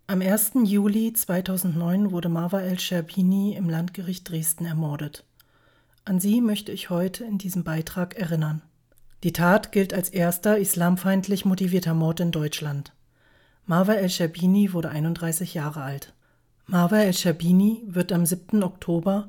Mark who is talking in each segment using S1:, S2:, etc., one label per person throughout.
S1: Am 1. Juli 2009 wurde Marwa El-Sherbini im Landgericht Dresden ermordet. An sie möchte ich heute in diesem Beitrag erinnern. Die Tat gilt als erster islamfeindlich motivierter Mord in Deutschland. Marwa El-Sherbini wurde 31 Jahre alt. Marwa El-Sherbini wird am 7. Oktober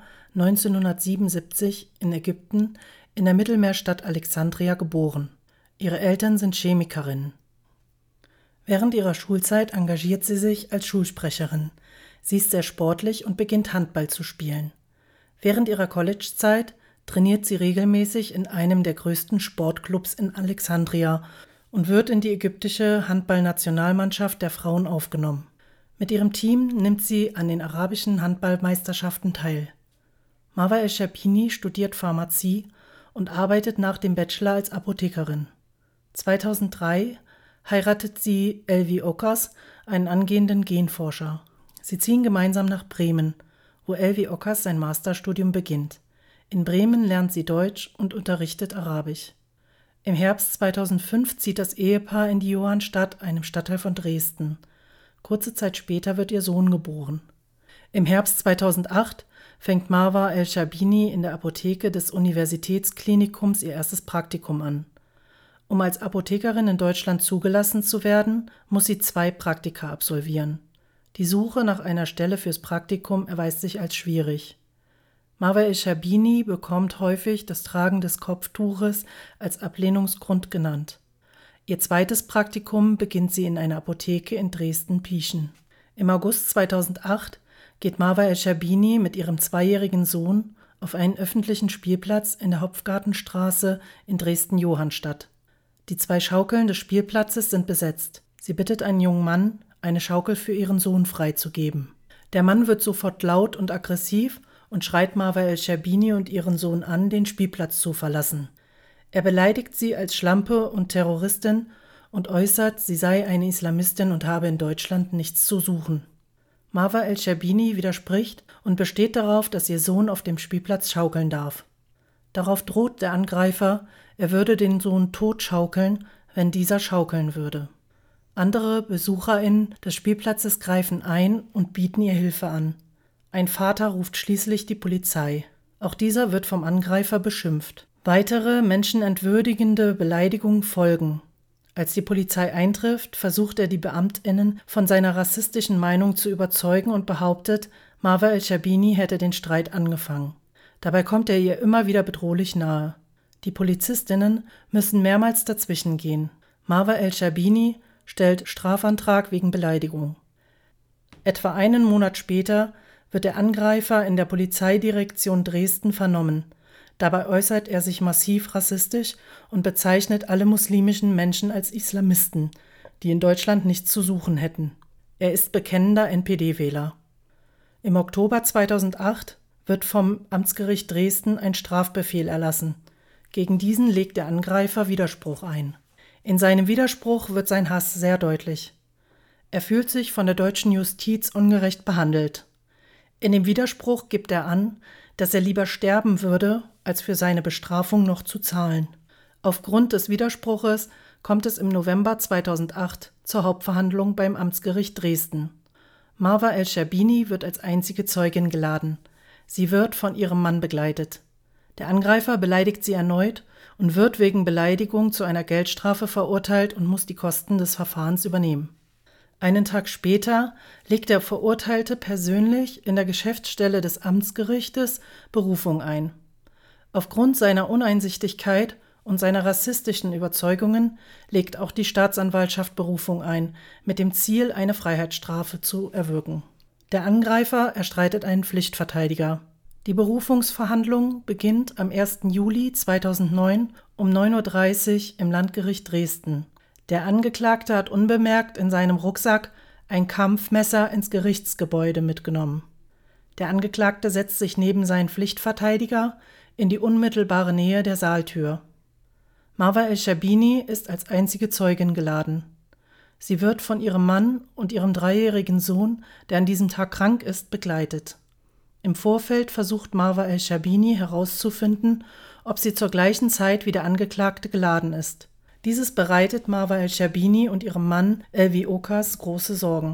S1: 1977 in Ägypten in der Mittelmeerstadt Alexandria geboren. Ihre Eltern sind Chemikerinnen. Während ihrer Schulzeit engagiert sie sich als Schulsprecherin. Sie ist sehr sportlich und beginnt Handball zu spielen. Während ihrer Collegezeit trainiert sie regelmäßig in einem der größten Sportclubs in Alexandria und wird in die ägyptische Handballnationalmannschaft der Frauen aufgenommen. Mit ihrem Team nimmt sie an den arabischen Handballmeisterschaften teil. Marwa El-Sherbini studiert Pharmazie und arbeitet nach dem Bachelor als Apothekerin. 2003 heiratet sie Elvi Okas, einen angehenden Genforscher. Sie ziehen gemeinsam nach Bremen, wo Elvi Okas sein Masterstudium beginnt. In Bremen lernt sie Deutsch und unterrichtet Arabisch. Im Herbst 2005 zieht das Ehepaar in die Johannstadt, einem Stadtteil von Dresden. Kurze Zeit später wird ihr Sohn geboren. Im Herbst 2008 fängt Marwa El-Sherbini in der Apotheke des Universitätsklinikums ihr erstes Praktikum an. Um als Apothekerin in Deutschland zugelassen zu werden, muss sie 2 Praktika absolvieren. Die Suche nach einer Stelle fürs Praktikum erweist sich als schwierig. Marwa El-Sherbini bekommt häufig das Tragen des Kopftuches als Ablehnungsgrund genannt. Ihr zweites Praktikum beginnt sie in einer Apotheke in Dresden-Pieschen. Im August 2008 geht Marwa El-Sherbini mit ihrem 2-jährigen Sohn auf einen öffentlichen Spielplatz in der Hopfgartenstraße in Dresden-Johannstadt. Die 2 Schaukeln des Spielplatzes sind besetzt. Sie bittet einen jungen Mann, eine Schaukel für ihren Sohn freizugeben. Der Mann wird sofort laut und aggressiv und schreit Marwa El-Sherbini und ihren Sohn an, den Spielplatz zu verlassen. Er beleidigt sie als Schlampe und Terroristin und äußert, sie sei eine Islamistin und habe in Deutschland nichts zu suchen. Marwa El-Sherbini widerspricht und besteht darauf, dass ihr Sohn auf dem Spielplatz schaukeln darf. Darauf droht der Angreifer, er würde den Sohn totschaukeln, wenn dieser schaukeln würde. Andere BesucherInnen des Spielplatzes greifen ein und bieten ihr Hilfe an. Ein Vater ruft schließlich die Polizei. Auch dieser wird vom Angreifer beschimpft. Weitere menschenentwürdigende Beleidigungen folgen. Als die Polizei eintrifft, versucht er die BeamtInnen von seiner rassistischen Meinung zu überzeugen und behauptet, Marwa El-Sherbini hätte den Streit angefangen. Dabei kommt er ihr immer wieder bedrohlich nahe. Die PolizistInnen müssen mehrmals dazwischen gehen. Marwa El-Sherbini stellt Strafantrag wegen Beleidigung. Etwa einen Monat später wird der Angreifer in der Polizeidirektion Dresden vernommen. Dabei äußert er sich massiv rassistisch und bezeichnet alle muslimischen Menschen als Islamisten, die in Deutschland nichts zu suchen hätten. Er ist bekennender NPD-Wähler. Im Oktober 2008 wird vom Amtsgericht Dresden ein Strafbefehl erlassen. Gegen diesen legt der Angreifer Widerspruch ein. In seinem Widerspruch wird sein Hass sehr deutlich. Er fühlt sich von der deutschen Justiz ungerecht behandelt. In dem Widerspruch gibt er an, dass er lieber sterben würde, als für seine Bestrafung noch zu zahlen. Aufgrund des Widerspruches kommt es im November 2008 zur Hauptverhandlung beim Amtsgericht Dresden. Marwa El-Sherbini wird als einzige Zeugin geladen. Sie wird von ihrem Mann begleitet. Der Angreifer beleidigt sie erneut und wird wegen Beleidigung zu einer Geldstrafe verurteilt und muss die Kosten des Verfahrens übernehmen. Einen Tag später legt der Verurteilte persönlich in der Geschäftsstelle des Amtsgerichtes Berufung ein. Aufgrund seiner Uneinsichtigkeit und seiner rassistischen Überzeugungen legt auch die Staatsanwaltschaft Berufung ein, mit dem Ziel, eine Freiheitsstrafe zu erwirken. Der Angreifer erstreitet einen Pflichtverteidiger. Die Berufungsverhandlung beginnt am 1. Juli 2009 um 9:30 Uhr im Landgericht Dresden. Der Angeklagte hat unbemerkt in seinem Rucksack ein Kampfmesser ins Gerichtsgebäude mitgenommen. Der Angeklagte setzt sich neben seinen Pflichtverteidiger in die unmittelbare Nähe der Saaltür. Marwa El-Sherbini ist als einzige Zeugin geladen. Sie wird von ihrem Mann und ihrem 3-jährigen Sohn, der an diesem Tag krank ist, begleitet. Im Vorfeld versucht Marwa El-Sherbini herauszufinden, ob sie zur gleichen Zeit wie der Angeklagte geladen ist. Dieses bereitet Marwa El-Sherbini und ihrem Mann Elvi Okas große Sorgen.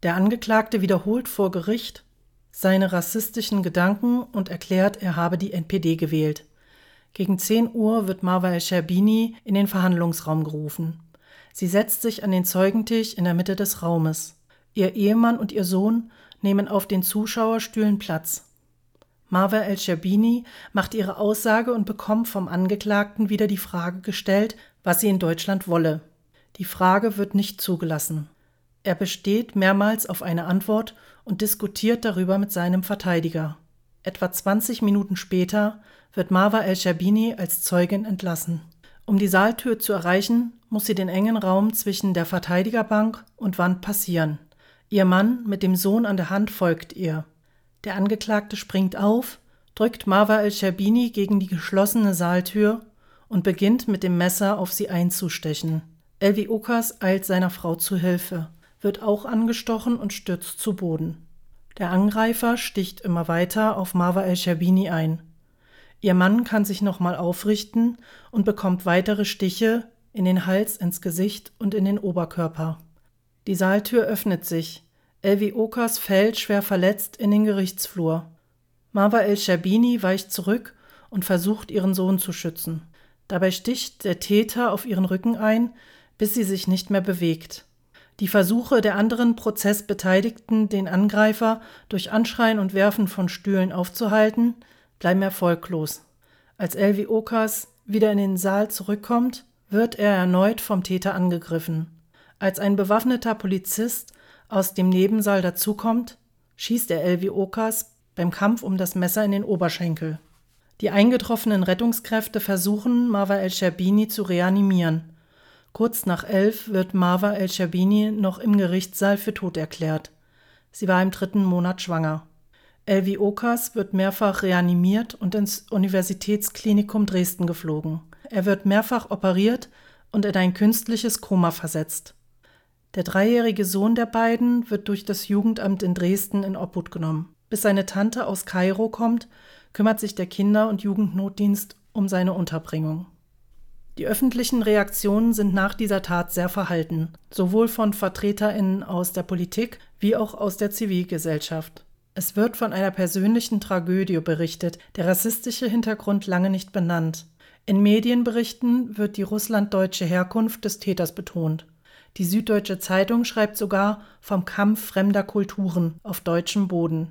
S1: Der Angeklagte wiederholt vor Gericht seine rassistischen Gedanken und erklärt, er habe die NPD gewählt. Gegen 10 Uhr wird Marwa El-Sherbini in den Verhandlungsraum gerufen. Sie setzt sich an den Zeugentisch in der Mitte des Raumes. Ihr Ehemann und ihr Sohn nehmen auf den Zuschauerstühlen Platz. Marwa El-Sherbini macht ihre Aussage und bekommt vom Angeklagten wieder die Frage gestellt, was sie in Deutschland wolle. Die Frage wird nicht zugelassen. Er besteht mehrmals auf eine Antwort und diskutiert darüber mit seinem Verteidiger. Etwa 20 Minuten später wird Marwa El-Sherbini als Zeugin entlassen. Um die Saaltür zu erreichen, muss sie den engen Raum zwischen der Verteidigerbank und Wand passieren. Ihr Mann mit dem Sohn an der Hand folgt ihr. Der Angeklagte springt auf, drückt Marwa El-Sherbini gegen die geschlossene Saaltür und beginnt mit dem Messer auf sie einzustechen. Elvi Okas eilt seiner Frau zu Hilfe, wird auch angestochen und stürzt zu Boden. Der Angreifer sticht immer weiter auf Marwa El-Sherbini ein. Ihr Mann kann sich nochmal aufrichten und bekommt weitere Stiche in den Hals, ins Gesicht und in den Oberkörper. Die Saaltür öffnet sich. Elvi Okas fällt schwer verletzt in den Gerichtsflur. Marwa El-Sherbini weicht zurück und versucht, ihren Sohn zu schützen. Dabei sticht der Täter auf ihren Rücken ein, bis sie sich nicht mehr bewegt. Die Versuche der anderen Prozessbeteiligten, den Angreifer durch Anschreien und Werfen von Stühlen aufzuhalten, bleiben erfolglos. Als Elvi Okas wieder in den Saal zurückkommt, wird er erneut vom Täter angegriffen. Als ein bewaffneter Polizist aus dem Nebensaal dazukommt, schießt er Elvi Okas beim Kampf um das Messer in den Oberschenkel. Die eingetroffenen Rettungskräfte versuchen, Marwa El-Sherbini zu reanimieren. Kurz nach 11 wird Marwa El-Sherbini noch im Gerichtssaal für tot erklärt. Sie war im 3. Monat schwanger. Elvi Okas wird mehrfach reanimiert und ins Universitätsklinikum Dresden geflogen. Er wird mehrfach operiert und in ein künstliches Koma versetzt. Der 3-jährige Sohn der beiden wird durch das Jugendamt in Dresden in Obhut genommen. Bis seine Tante aus Kairo kommt, kümmert sich der Kinder- und Jugendnotdienst um seine Unterbringung. Die öffentlichen Reaktionen sind nach dieser Tat sehr verhalten, sowohl von VertreterInnen aus der Politik wie auch aus der Zivilgesellschaft. Es wird von einer persönlichen Tragödie berichtet, der rassistische Hintergrund lange nicht benannt. In Medienberichten wird die russlanddeutsche Herkunft des Täters betont. Die Süddeutsche Zeitung schreibt sogar vom Kampf fremder Kulturen auf deutschem Boden.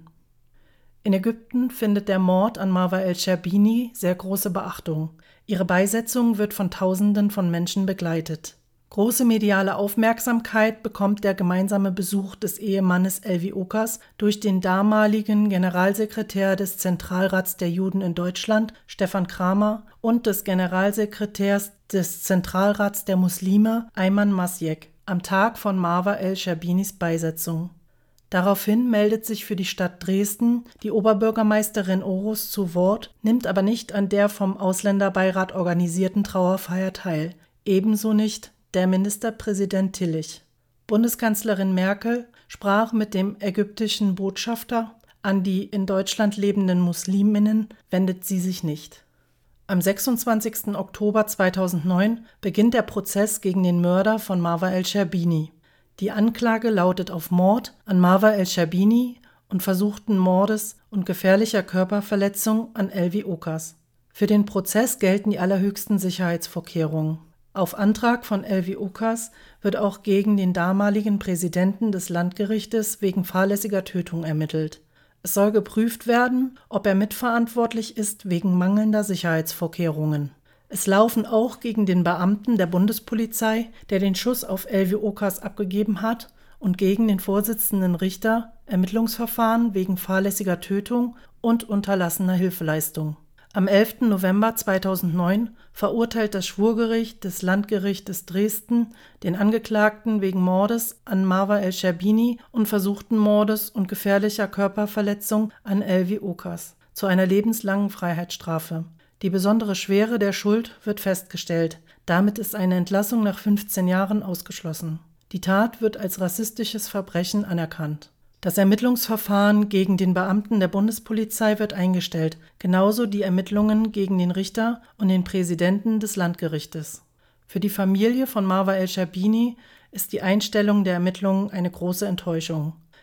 S1: In Ägypten findet der Mord an Marwa El-Sherbini sehr große Beachtung. Ihre Beisetzung wird von Tausenden von Menschen begleitet. Große mediale Aufmerksamkeit bekommt der gemeinsame Besuch des Ehemannes Elvi Okas durch den damaligen Generalsekretär des Zentralrats der Juden in Deutschland, Stefan Kramer, und des Generalsekretärs des Zentralrats der Muslime, Ayman Masyek, am Tag von Marwa El-Sherbinis Beisetzung. Daraufhin meldet sich für die Stadt Dresden die Oberbürgermeisterin Orus zu Wort, nimmt aber nicht an der vom Ausländerbeirat organisierten Trauerfeier teil. Ebenso nicht der Ministerpräsident Tillich. Bundeskanzlerin Merkel sprach mit dem ägyptischen Botschafter, an die in Deutschland lebenden Musliminnen wendet sie sich nicht. Am 26. Oktober 2009 beginnt der Prozess gegen den Mörder von Marwa El-Sherbini. Die Anklage lautet auf Mord an Marwa El-Sherbini und versuchten Mordes und gefährlicher Körperverletzung an Elvi Okas. Für den Prozess gelten die allerhöchsten Sicherheitsvorkehrungen. Auf Antrag von Elvi Okas wird auch gegen den damaligen Präsidenten des Landgerichtes wegen fahrlässiger Tötung ermittelt. Es soll geprüft werden, ob er mitverantwortlich ist wegen mangelnder Sicherheitsvorkehrungen. Es laufen auch gegen den Beamten der Bundespolizei, der den Schuss auf Elvi Okas abgegeben hat, und gegen den Vorsitzenden Richter Ermittlungsverfahren wegen fahrlässiger Tötung und unterlassener Hilfeleistung. Am 11. November 2009 verurteilt das Schwurgericht des Landgerichtes Dresden den Angeklagten wegen Mordes an Marwa El-Sherbini und versuchten Mordes und gefährlicher Körperverletzung an Elvi Okas zu einer lebenslangen Freiheitsstrafe. Die besondere Schwere der Schuld wird festgestellt. Damit ist eine Entlassung nach 15 Jahren ausgeschlossen. Die Tat wird als rassistisches Verbrechen anerkannt. Das Ermittlungsverfahren gegen den Beamten der Bundespolizei wird eingestellt, genauso die Ermittlungen gegen den Richter und den Präsidenten des Landgerichtes. Für die Familie von Marwa El-Sherbini ist die Einstellung der Ermittlungen eine große Enttäuschung.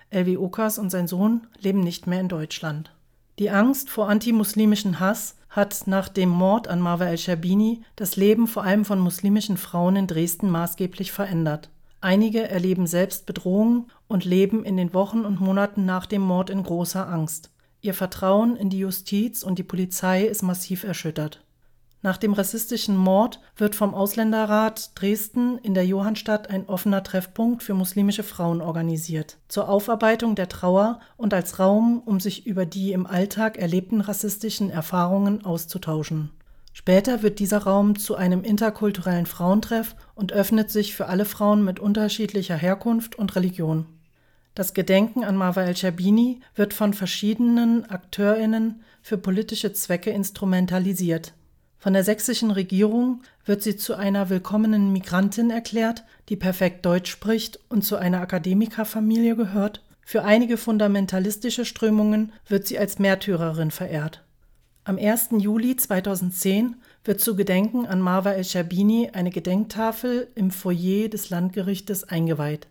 S1: Elvi Okas und sein Sohn leben nicht mehr in Deutschland. Die Angst vor antimuslimischen Hass hat nach dem Mord an Marwa el-Scherbini das Leben vor allem von muslimischen Frauen in Dresden maßgeblich verändert. Einige erleben selbst Bedrohungen und leben in den Wochen und Monaten nach dem Mord in großer Angst. Ihr Vertrauen in die Justiz und die Polizei ist massiv erschüttert. Nach dem rassistischen Mord wird vom Ausländerrat Dresden in der Johannstadt ein offener Treffpunkt für muslimische Frauen organisiert, zur Aufarbeitung der Trauer und als Raum, um sich über die im Alltag erlebten rassistischen Erfahrungen auszutauschen. Später wird dieser Raum zu einem interkulturellen Frauentreff und öffnet sich für alle Frauen mit unterschiedlicher Herkunft und Religion. Das Gedenken an Marwa el-Scherbini wird von verschiedenen AkteurInnen für politische Zwecke instrumentalisiert. Von der sächsischen Regierung wird sie zu einer willkommenen Migrantin erklärt, die perfekt Deutsch spricht und zu einer Akademikerfamilie gehört. Für einige fundamentalistische Strömungen wird sie als Märtyrerin verehrt. Am 1. Juli 2010 wird zu Gedenken an Marwa el-Scherbini eine Gedenktafel im Foyer des Landgerichtes eingeweiht.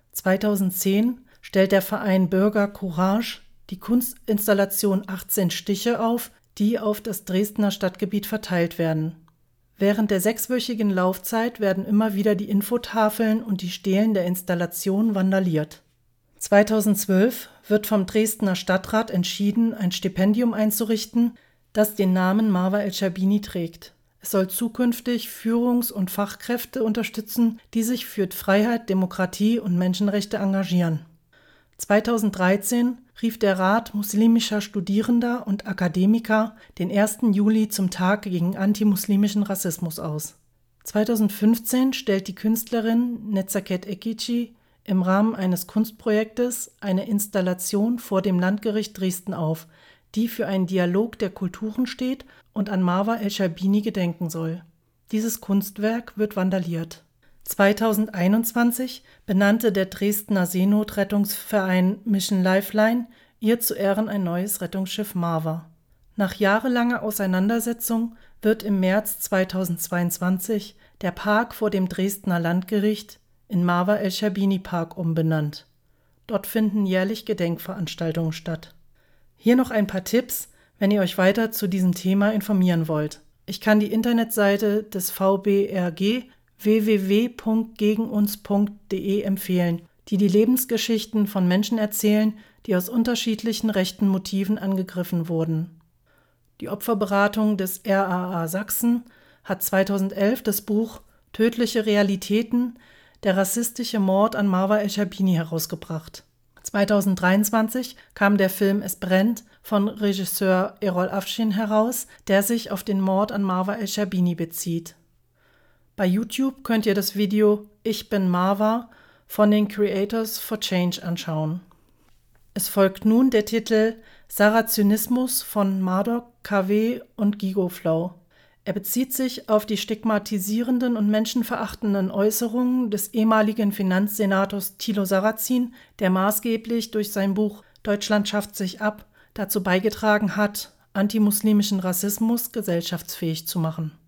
S1: 2010 stellt der Verein Bürger Courage die Kunstinstallation 18 Stiche auf, die auf das Dresdner Stadtgebiet verteilt werden. Während der 6-wöchigen Laufzeit werden immer wieder die Infotafeln und die Stelen der Installation vandaliert. 2012 wird vom Dresdner Stadtrat entschieden, ein Stipendium einzurichten, das den Namen Marwa el-Scherbini trägt. Es soll zukünftig Führungs- und Fachkräfte unterstützen, die sich für Freiheit, Demokratie und Menschenrechte engagieren. 2013 rief der Rat muslimischer Studierender und Akademiker den 1. Juli zum Tag gegen antimuslimischen Rassismus aus. 2015 stellt die Künstlerin Nezaket Ekici im Rahmen eines Kunstprojektes eine Installation vor dem Landgericht Dresden auf, die für einen Dialog der Kulturen steht und an Marwa el-Scherbini gedenken soll. Dieses Kunstwerk wird vandaliert. 2021 benannte der Dresdner Seenotrettungsverein Mission Lifeline ihr zu Ehren ein neues Rettungsschiff Marwa. Nach jahrelanger Auseinandersetzung wird im März 2022 der Park vor dem Dresdner Landgericht in Marwa el-Scherbini Park umbenannt. Dort finden jährlich Gedenkveranstaltungen statt. Hier noch ein paar Tipps, wenn ihr euch weiter zu diesem Thema informieren wollt. Ich kann die Internetseite des VBRG www.gegenuns.de empfehlen, die Lebensgeschichten von Menschen erzählen, die aus unterschiedlichen rechten Motiven angegriffen wurden. Die Opferberatung des RAA Sachsen hat 2011 das Buch Tödliche Realitäten – Der rassistische Mord an Marwa el-Scherbini herausgebracht. 2023 kam der Film Es brennt von Regisseur Erol Afşin heraus, der sich auf den Mord an Marwa el-Scherbini bezieht. Bei YouTube könnt ihr das Video Ich bin Marwa von den Creators for Change anschauen. Es folgt nun der Titel Sarrazysmus von Marduk, KW und Gigoflow. Er bezieht sich auf die stigmatisierenden und menschenverachtenden Äußerungen des ehemaligen Finanzsenators Thilo Sarrazin, der maßgeblich durch sein Buch Deutschland schafft sich ab dazu beigetragen hat, antimuslimischen Rassismus gesellschaftsfähig zu machen.